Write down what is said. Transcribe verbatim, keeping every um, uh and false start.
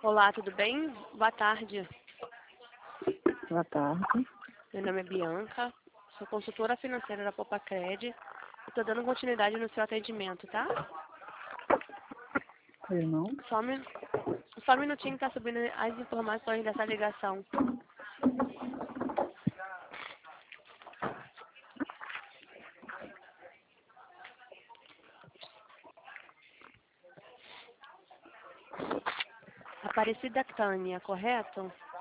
Olá, tudo bem? Boa tarde. Boa tarde. Meu nome é Bianca, sou consultora financeira da Popacred. Estou dando continuidade no seu atendimento, tá? Eu não. Só um, min- só um minutinho que está subindo as informações dessa ligação. Aparecida Tânia, correto?